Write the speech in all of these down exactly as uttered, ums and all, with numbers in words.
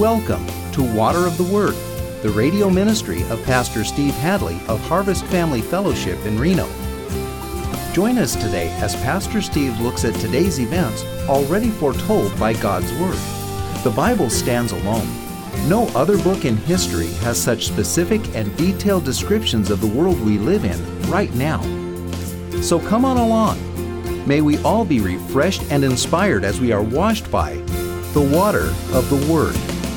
Welcome to Water of the Word, the radio ministry of Pastor Steve Hadley of Harvest Family Fellowship in Reno. Join us today as Pastor Steve looks at today's events already foretold by God's Word. The Bible stands alone. No other book in history has such specific and detailed descriptions of the world we live in right now. So come on along. May we all be refreshed and inspired as we are washed by the water of the Word.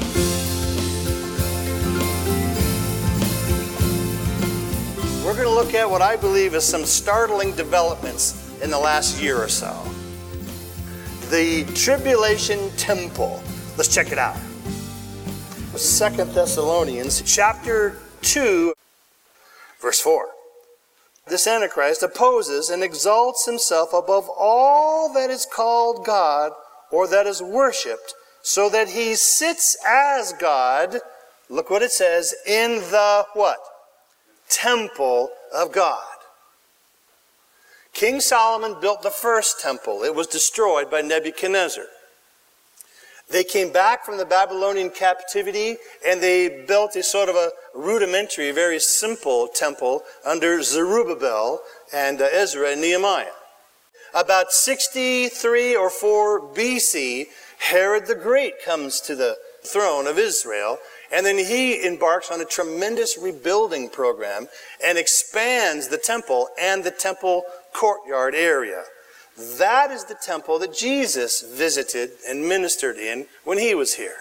We're going to look at what I believe is some startling developments in the last year or so. The Tribulation Temple. Let's check it out. Second Thessalonians chapter two, verse four. This Antichrist opposes and exalts himself above all that is called God or that is worshipped, so that he sits as God, look what it says, in the what? Temple of God. King Solomon built the first temple. It was destroyed by Nebuchadnezzar. They came back from the Babylonian captivity and they built a sort of a rudimentary, very simple temple under Zerubbabel and uh, Ezra and Nehemiah. About sixty-three or four B C, Herod the Great comes to the throne of Israel, and then he embarks on a tremendous rebuilding program and expands the temple and the temple courtyard area. That is the temple that Jesus visited and ministered in when he was here.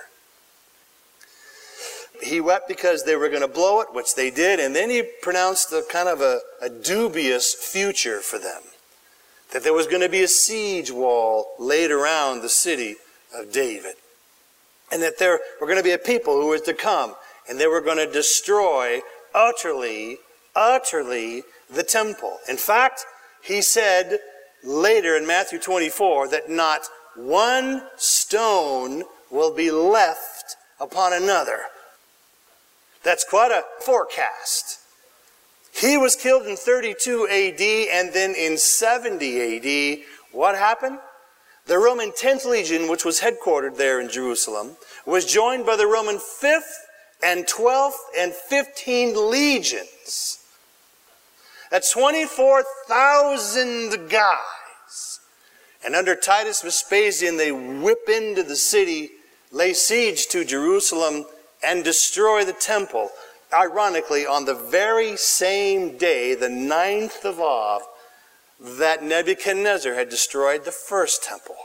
He wept because they were going to blow it, which they did, and then he pronounced a kind of a, a dubious future for them. That there was going to be a siege wall laid around the city of David. And that there were going to be a people who was to come, and they were going to destroy utterly, utterly the temple. In fact, he said later in Matthew twenty-four that not one stone will be left upon another. That's quite a forecast. He was killed in thirty-two A D, and then in seventy A D, what happened? The Roman tenth Legion, which was headquartered there in Jerusalem, was joined by the Roman fifth and twelfth and fifteenth Legions. That's twenty-four thousand guys. And under Titus Vespasian, they whip into the city, lay siege to Jerusalem, and destroy the temple. Ironically, on the very same day, the ninth of Av, that Nebuchadnezzar had destroyed the first temple.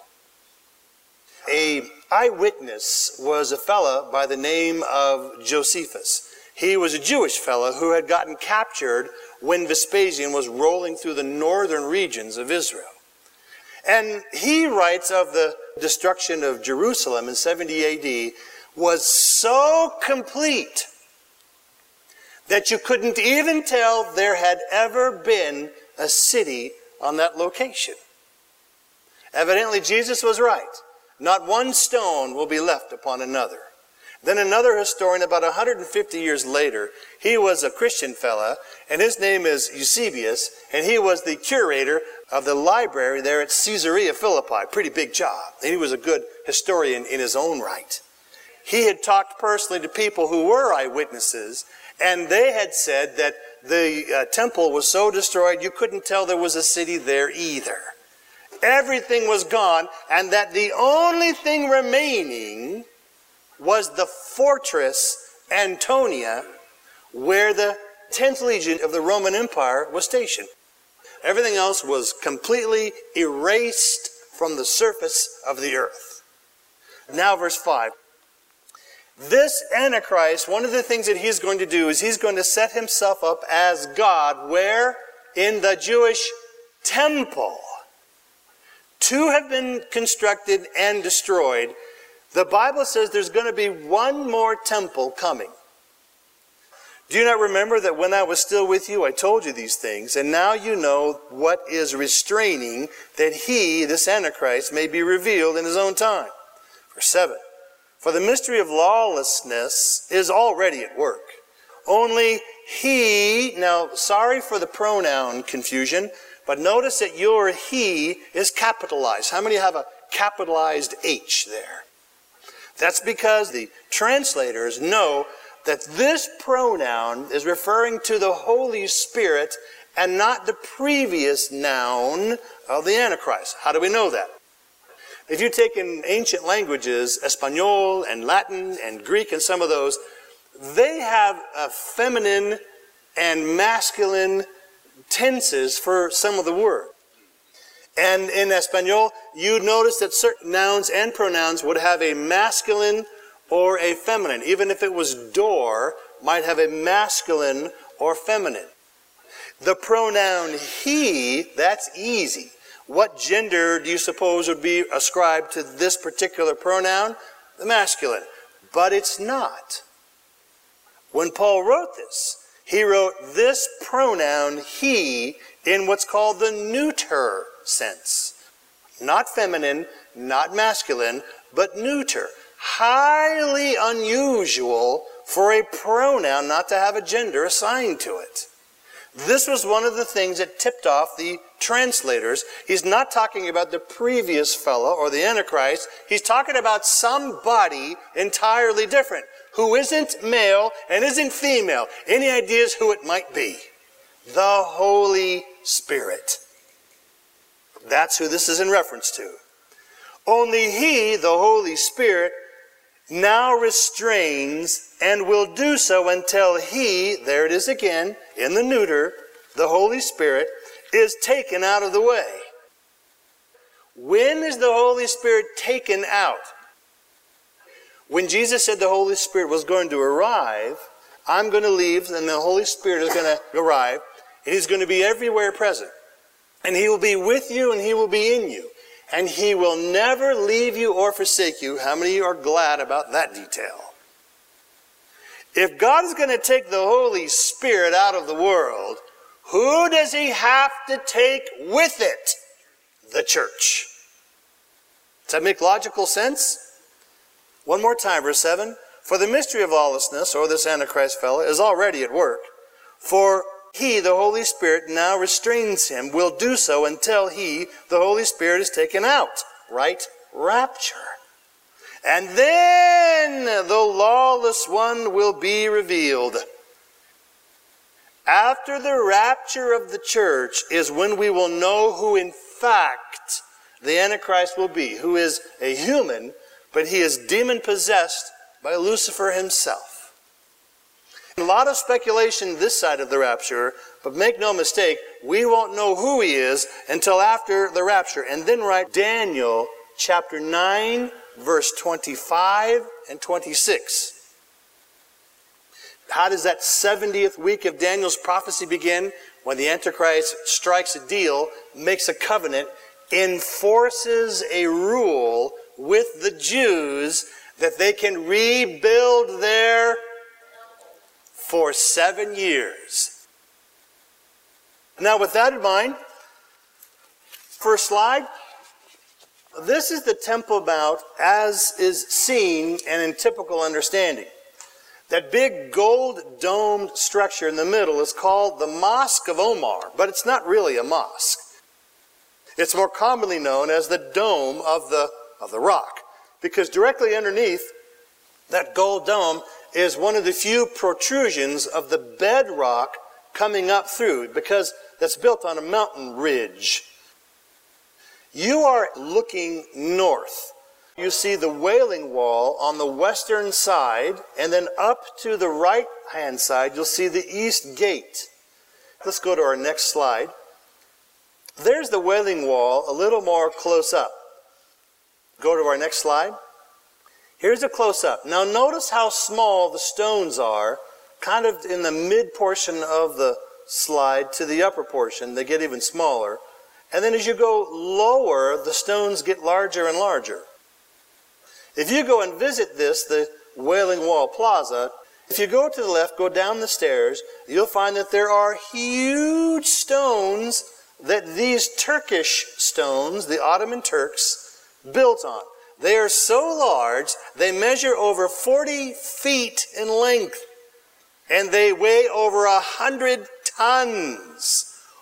A eyewitness was a fellow by the name of Josephus. He was a Jewish fellow who had gotten captured when Vespasian was rolling through the northern regions of Israel. And he writes of the destruction of Jerusalem in seventy A D was so complete that you couldn't even tell there had ever been a city on that location. Evidently, Jesus was right. Not one stone will be left upon another. Then another historian, about one hundred fifty years later, he was a Christian fella, and his name is Eusebius, and he was the curator of the library there at Caesarea Philippi. Pretty big job. And he was a good historian in his own right. He had talked personally to people who were eyewitnesses, and they had said that the uh, temple was so destroyed you couldn't tell there was a city there either. Everything was gone, and that the only thing remaining was the fortress Antonia, where the tenth Legion of the Roman Empire was stationed. Everything else was completely erased from the surface of the earth. Now verse five. This Antichrist, one of the things that he's going to do is he's going to set himself up as God. Where? In the Jewish temple. Two have been constructed and destroyed. The Bible says there's going to be one more temple coming. Do you not remember that when I was still with you, I told you these things, and now you know what is restraining that he, this Antichrist, may be revealed in his own time. Verse seven. For the mystery of lawlessness is already at work. Only he, now sorry for the pronoun confusion, but notice that your he is capitalized. How many have a capitalized H there? That's because the translators know that this pronoun is referring to the Holy Spirit and not the previous noun of the Antichrist. How do we know that? If you take in ancient languages, Espanol and Latin and Greek and some of those, they have a feminine and masculine tenses for some of the word. And in Espanol, you'd notice that certain nouns and pronouns would have a masculine or a feminine. Even if it was door, might have a masculine or feminine. The pronoun he, that's easy. What gender do you suppose would be ascribed to this particular pronoun? The masculine. But it's not. When Paul wrote this, he wrote this pronoun he in what's called the neuter sense. Not feminine, not masculine, but neuter. Highly unusual for a pronoun not to have a gender assigned to it. This was one of the things that tipped off the translators. He's not talking about the previous fellow or the Antichrist. He's talking about somebody entirely different who isn't male and isn't female. Any ideas who it might be? The Holy Spirit. That's who this is in reference to. Only He, the Holy Spirit, now restrains and will do so until He, there it is again, in the neuter, the Holy Spirit, is taken out of the way. When is the Holy Spirit taken out? When Jesus said the Holy Spirit was going to arrive, I'm going to leave and the Holy Spirit is going to arrive and He's going to be everywhere present. And He will be with you and He will be in you. And He will never leave you or forsake you. How many of you are glad about that detail? If God is going to take the Holy Spirit out of the world, who does He have to take with it? The church. Does that make logical sense? One more time, verse seven. For the mystery of lawlessness, or this Antichrist fellow, is already at work. For He, the Holy Spirit, now restrains him, will do so until He, the Holy Spirit, is taken out. Right? Rapture. And then the lawless one will be revealed. After the rapture of the church is when we will know who in fact the Antichrist will be, who is a human, but he is demon-possessed by Lucifer himself. A lot of speculation this side of the rapture, but make no mistake, we won't know who he is until after the rapture. And then write Daniel chapter nine, verse twenty-five and twenty-six. How does that seventieth week of Daniel's prophecy begin? When the Antichrist strikes a deal, makes a covenant, enforces a rule with the Jews that they can rebuild their for seven years. Now, with that in mind, first slide. This is the Temple Mount as is seen and in typical understanding. That big gold domed structure in the middle is called the Mosque of Omar, but it's not really a mosque. It's more commonly known as the Dome of the, of the Rock, because directly underneath that gold dome is one of the few protrusions of the bedrock coming up through, because that's built on a mountain ridge. You are looking north. You see the Wailing Wall on the western side, and then up to the right-hand side, you'll see the East Gate. Let's go to our next slide. There's the Wailing Wall a little more close up. Go to our next slide. Here's a close-up. Now notice how small the stones are, kind of in the mid portion of the slide to the upper portion. They get even smaller. And then as you go lower, the stones get larger and larger. If you go and visit this, the Wailing Wall Plaza, if you go to the left, go down the stairs, you'll find that there are huge stones that these Turkish stones, the Ottoman Turks, built on. They are so large, they measure over forty feet in length, and they weigh over a hundred tons.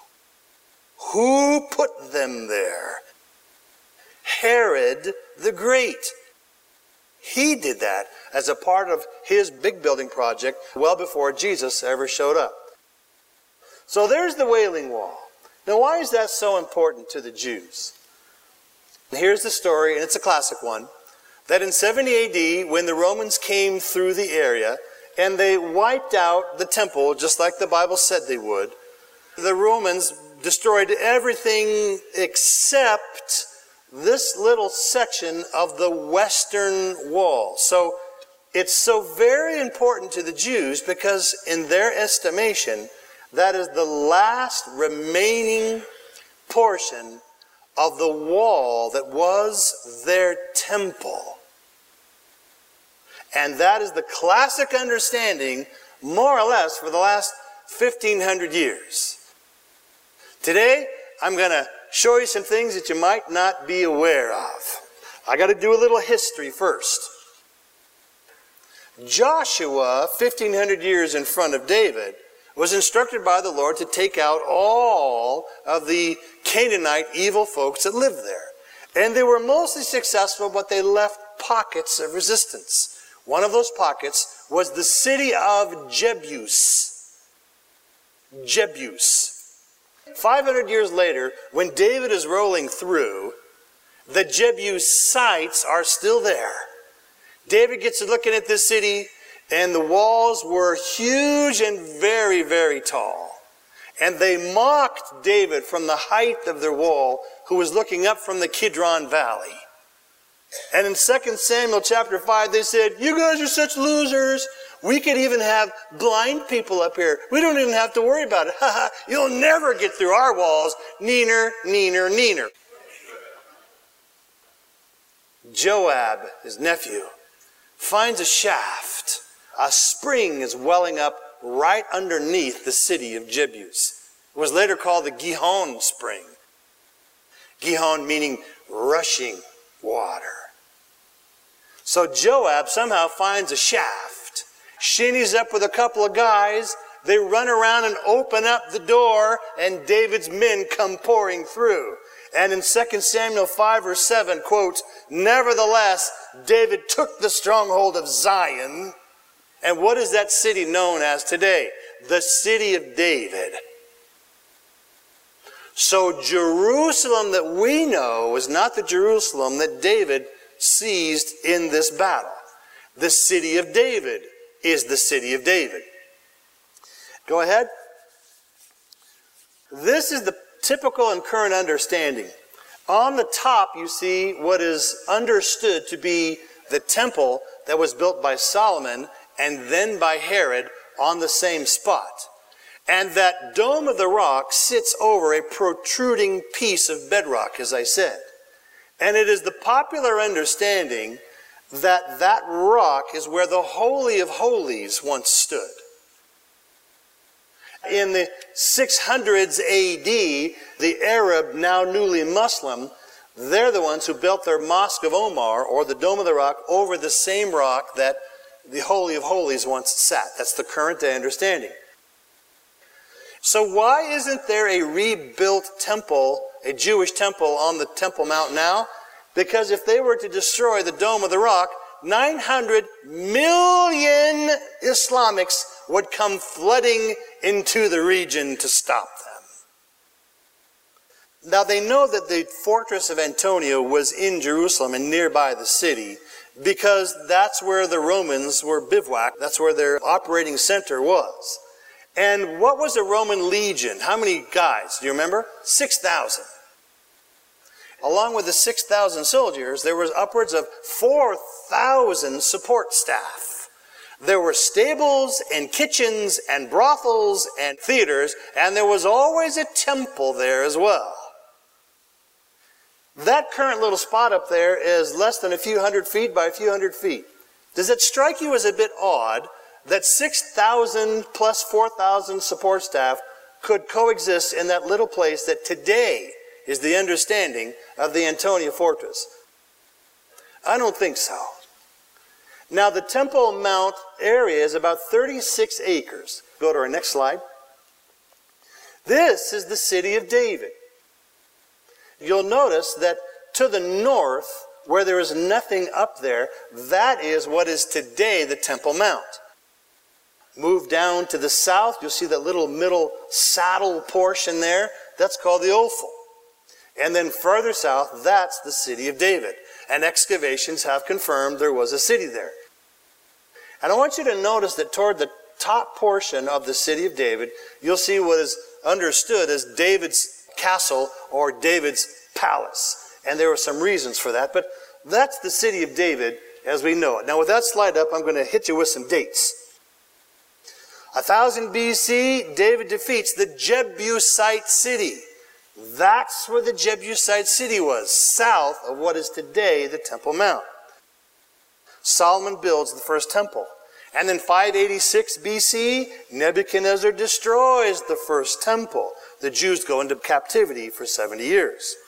Who put them there? Herod the Great. He did that as a part of his big building project well before Jesus ever showed up. So there's the Wailing Wall. Now, why is that so important to the Jews? Here's the story, and it's a classic one, that in seventy A D, when the Romans came through the area and they wiped out the temple just like the Bible said they would, the Romans destroyed everything except this little section of the western wall. So it's so very important to the Jews because in their estimation, that is the last remaining portion of the wall that was their temple. And that is the classic understanding, more or less, for the last fifteen hundred years. Today, I'm going to show you some things that you might not be aware of. I got to do a little history first. Joshua, fifteen hundred years in front of David, was instructed by the Lord to take out all of the Canaanite evil folks that lived there. And they were mostly successful, but they left pockets of resistance. One of those pockets was the city of Jebus. Jebus. five hundred years later, when David is rolling through, the Jebusites are still there. David gets to looking at this city, and the walls were huge and very, very tall. And they mocked David from the height of their wall, who was looking up from the Kidron Valley. And in Second Samuel chapter five, they said, "You guys are such losers. We could even have blind people up here. We don't even have to worry about it. Ha ha, you'll never get through our walls. Neener, neener, neener." Joab, his nephew, finds a shaft. A spring is welling up right underneath the city of Jebus. It was later called the Gihon Spring. Gihon meaning rushing water. So Joab somehow finds a shaft, shinnies up with a couple of guys. They run around and open up the door, and David's men come pouring through. And in Second Samuel five verse seven, quote, "Nevertheless, David took the stronghold of Zion." And what is that city known as today? The city of David. So Jerusalem that we know is not the Jerusalem that David seized in this battle. The city of David is the city of David. Go ahead. This is the typical and current understanding. On the top you see what is understood to be the temple that was built by Solomon and then by Herod on the same spot. And that dome of the rock sits over a protruding piece of bedrock, as I said. And it is the popular understanding that that rock is where the Holy of Holies once stood. In the six hundreds A D, the Arab, now newly Muslim, they're the ones who built their Mosque of Omar, or the Dome of the Rock, over the same rock that the Holy of Holies once sat. That's the current day understanding. So why isn't there a rebuilt temple, a Jewish temple on the Temple Mount now? Because if they were to destroy the Dome of the Rock, nine hundred million Islamics would come flooding into the region to stop them. Now they know that the fortress of Antonia was in Jerusalem and nearby the city, because that's where the Romans were bivouacked. That's where their operating center was. And what was a Roman legion? How many guys? Do you remember? six thousand. Along with the six thousand soldiers, there was upwards of four thousand support staff. There were stables and kitchens and brothels and theaters, and there was always a temple there as well. That current little spot up there is less than a few hundred feet by a few hundred feet. Does it strike you as a bit odd that six thousand plus four thousand support staff could coexist in that little place that today is the understanding of the Antonia fortress? I don't think so. Now the Temple Mount area is about thirty-six acres. Go to our next slide. This is the city of David. You'll notice that to the north where there is nothing up there, that is what is today the Temple Mount. Move down to the south, you'll see that little middle saddle portion there. That's called the Ophel. And then further south, that's the city of David. And excavations have confirmed there was a city there. And I want you to notice that toward the top portion of the city of David, you'll see what is understood as David's castle or David's palace. And there were some reasons for that, but that's the city of David as we know it. Now with that slide up, I'm going to hit you with some dates. one thousand B C, David defeats the Jebusite city. That's where the Jebusite city was, south of what is today the Temple Mount. Solomon builds the first temple. And then five eighty-six B C, Nebuchadnezzar destroys the first temple. The Jews go into captivity for seventy years.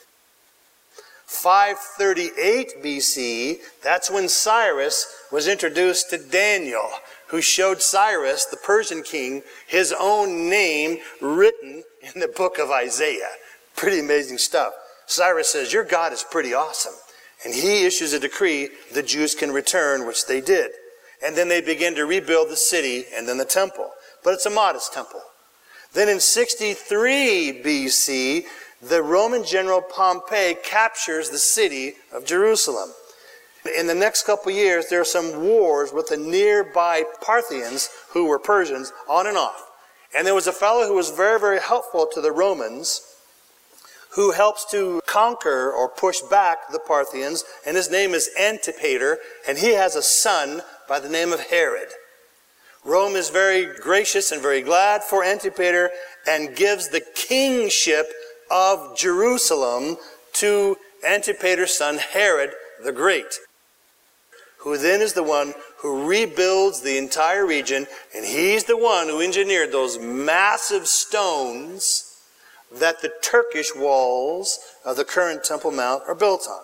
five thirty-eight B C, that's when Cyrus was introduced to Daniel, who showed Cyrus, the Persian king, his own name written in the book of Isaiah. Pretty amazing stuff. Cyrus says, your God is pretty awesome. And he issues a decree the Jews can return, which they did. And then they begin to rebuild the city and then the temple. But it's a modest temple. Then in sixty-three B C, the Roman general Pompey captures the city of Jerusalem. In the next couple years, there are some wars with the nearby Parthians, who were Persians, on and off. And there was a fellow who was very, very helpful to the Romans, who helps to conquer or push back the Parthians, and his name is Antipater, and he has a son by the name of Herod. Rome is very gracious and very glad for Antipater and gives the kingship of Jerusalem to Antipater's son Herod the Great, who then is the one who rebuilds the entire region, and he's the one who engineered those massive stones that the Turkish walls of the current Temple Mount are built on.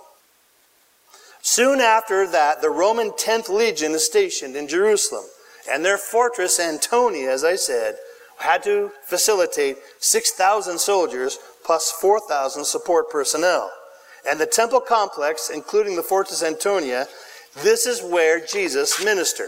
Soon after that, the Roman tenth Legion is stationed in Jerusalem, and their fortress Antonia, as I said, had to facilitate six thousand soldiers plus four thousand support personnel. And the temple complex, including the fortress Antonia, this is where Jesus ministered.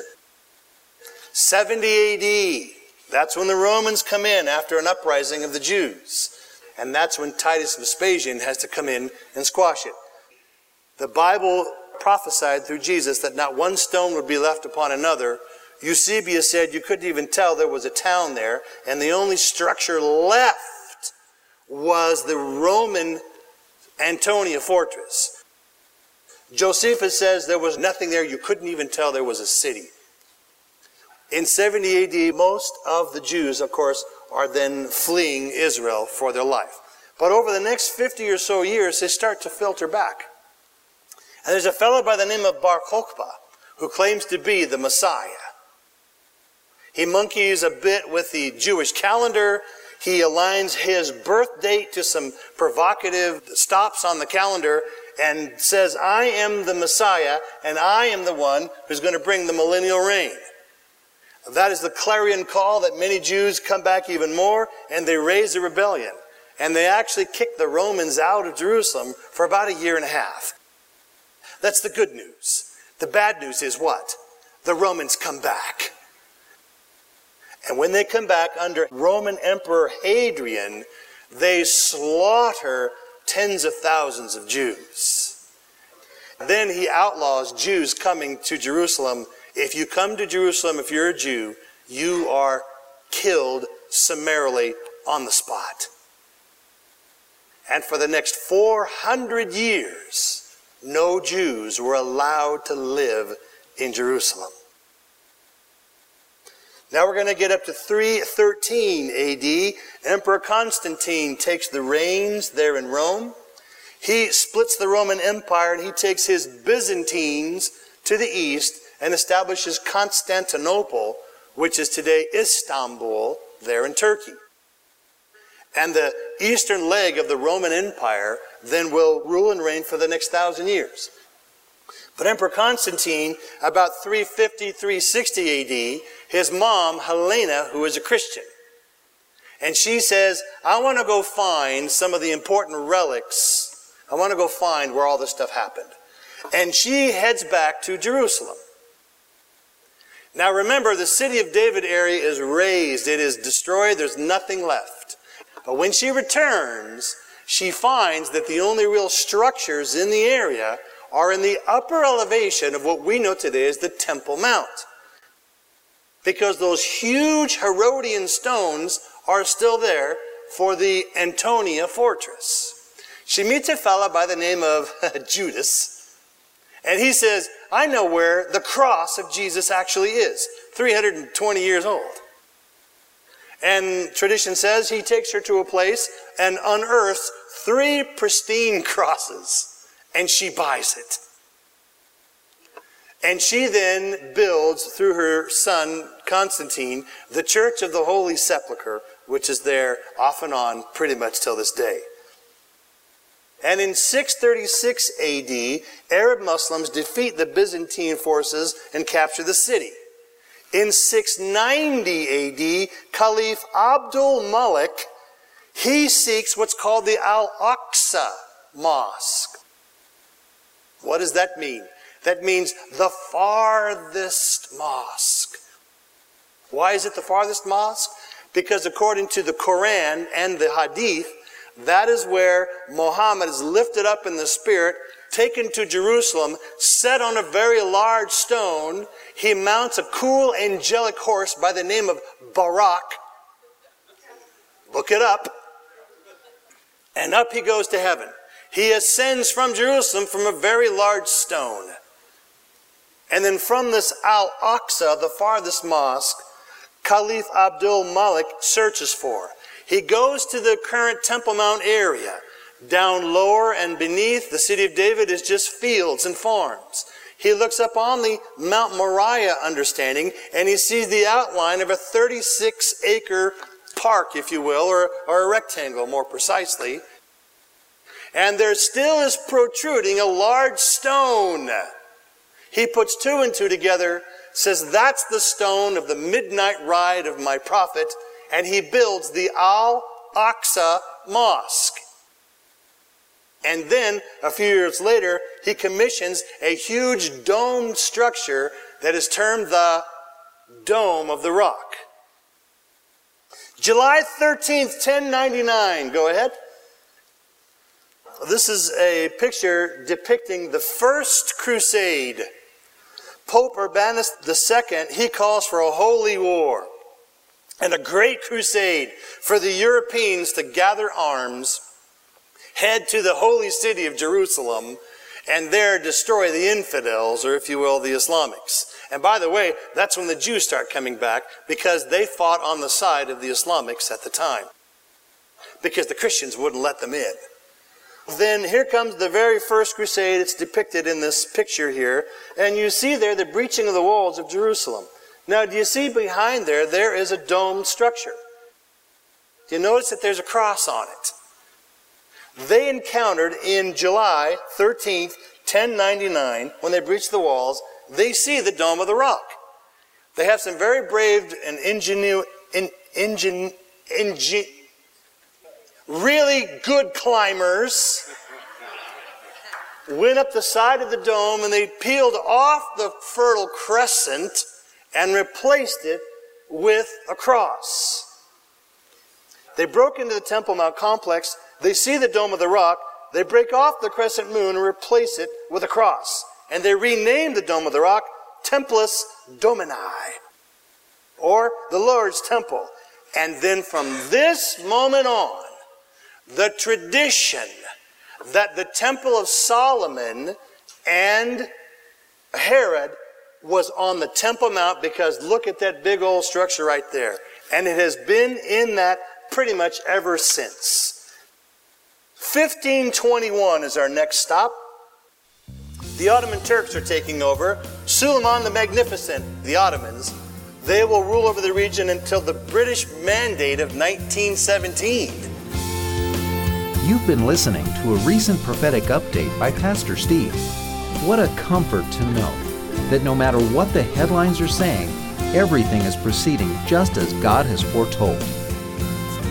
seventy A D, that's when the Romans come in after an uprising of the Jews. And that's when Titus Vespasian has to come in and squash it. The Bible prophesied through Jesus that not one stone would be left upon another. Eusebius said you couldn't even tell there was a town there, and the only structure left was the Roman Antonia fortress. Josephus says there was nothing there, you couldn't even tell there was a city. In seventy A D, most of the Jews, of course, are then fleeing Israel for their life. But over the next fifty or so years, they start to filter back. And there's a fellow by the name of Bar Kokhba who claims to be the Messiah. He monkeys a bit with the Jewish calendar. He aligns his birth date to some provocative stops on the calendar and says, I am the Messiah, and I am the one who's going to bring the millennial reign. That is the clarion call that many Jews come back even more, and they raise a rebellion. And they actually kick the Romans out of Jerusalem for about a year and a half. That's the good news. The bad news is what? The Romans come back. And when they come back under Roman Emperor Hadrian, they slaughter tens of thousands of Jews. Then he outlaws Jews coming to Jerusalem. If you come to Jerusalem, if you're a Jew, you are killed summarily on the spot. And for the next four hundred years, no Jews were allowed to live in Jerusalem. Now we're going to get up to three thirteen A D. Emperor Constantine takes the reins there in Rome. He splits the Roman Empire, and he takes his Byzantines to the east and establishes Constantinople, which is today Istanbul, there in Turkey. And the eastern leg of the Roman Empire then will rule and reign for the next thousand years. But Emperor Constantine, about three fifty, three sixty A D, his mom, Helena, who is a Christian, and she says, I want to go find some of the important relics. I want to go find where all this stuff happened. and she heads back to Jerusalem. Now remember, the city of David area is razed. It is destroyed. There's nothing left. But when she returns, she finds that the only real structures in the area are in the upper elevation of what we know today as the Temple Mount. Because those huge Herodian stones are still there for the Antonia fortress. She meets a fellow by the name of Judas, and he says, I know where the cross of Jesus actually is, three hundred twenty years old. And tradition says he takes her to a place and unearths three pristine crosses, and she buys it. And she then builds, through her son Constantine, the Church of the Holy Sepulchre, which is there off and on pretty much till this day. And in six thirty-six A D, Arab Muslims defeat the Byzantine forces and capture the city. In six ninety A D, Caliph Abdul Malik, he seeks what's called the Al-Aqsa Mosque. What does that mean? That means the farthest mosque. Why is it the farthest mosque? Because according to the Quran and the Hadith, that is where Muhammad is lifted up in the Spirit, taken to Jerusalem, set on a very large stone. He mounts a cool angelic horse by the name of Barak. Look it up. And up he goes to heaven. He ascends from Jerusalem from a very large stone. And then from this Al-Aqsa, the farthest mosque, Caliph Abdul Malik searches for. He goes to the current Temple Mount area. Down lower and beneath the city of David is just fields and farms. He looks up on the Mount Moriah understanding, and he sees the outline of a thirty-six acre park, if you will, or, or a rectangle more precisely. And there still is protruding a large stone. He puts two and two together, says that's the stone of the midnight ride of my prophet, and he builds the Al-Aqsa Mosque. And then, a few years later, he commissions a huge domed structure that is termed the Dome of the Rock. July thirteenth, ten ninety-nine. Go ahead. This is a picture depicting the First Crusade. Pope Urbanus the Second, he calls for a holy war and a great crusade for the Europeans to gather arms, head to the holy city of Jerusalem, and there destroy the infidels, or if you will, the Islamics. And by the way, that's when the Jews start coming back, because they fought on the side of the Islamics at the time, because the Christians wouldn't let them in. Then here comes the very first crusade. It's depicted in this picture here. And you see there the breaching of the walls of Jerusalem. Now, do you see behind there, there is a domed structure. Do you notice that there's a cross on it? They encountered in July thirteenth, ten ninety-nine, when they breached the walls, they see the Dome of the Rock. They have some very brave and ingenu, in, ingen, ingen, really good climbers went up the side of the dome, and they peeled off the Fertile Crescent and replaced it with a cross. They broke into the Temple Mount complex. They see the Dome of the Rock. They break off the crescent moon and replace it with a cross. And they rename the Dome of the Rock Templus Domini, or the Lord's Temple. And then from this moment on, the tradition that the Temple of Solomon and Herod was on the Temple Mount, because look at that big old structure right there. And it has been in that pretty much ever since. fifteen twenty-one is our next stop. The Ottoman Turks are taking over. Suleiman the Magnificent, the Ottomans, they will rule over the region until the British Mandate of nineteen seventeen. You've been listening to a recent prophetic update by Pastor Steve. What a comfort to know that no matter what the headlines are saying, everything is proceeding just as God has foretold.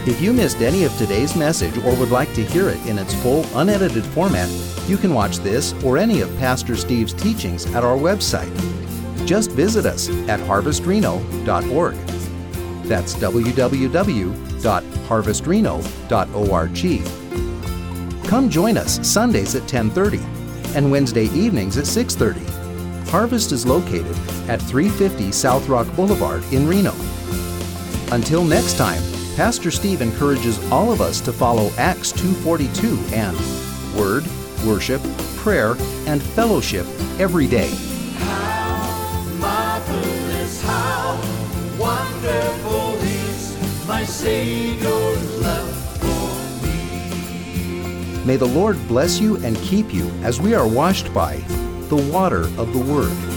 If you missed any of today's message or would like to hear it in its full, unedited format, you can watch this or any of Pastor Steve's teachings at our website. Just visit us at harvest reno dot org. That's w w w dot harvest reno dot org. Come join us Sundays at ten thirty and Wednesday evenings at six thirty. Harvest is located at three fifty South Rock Boulevard in Reno. Until next time, Pastor Steve encourages all of us to follow Acts two forty-two and Word, Worship, Prayer, and Fellowship every day. How marvelous, how wonderful is my Savior's love for me. May the Lord bless you and keep you as we are washed by the water of the Word.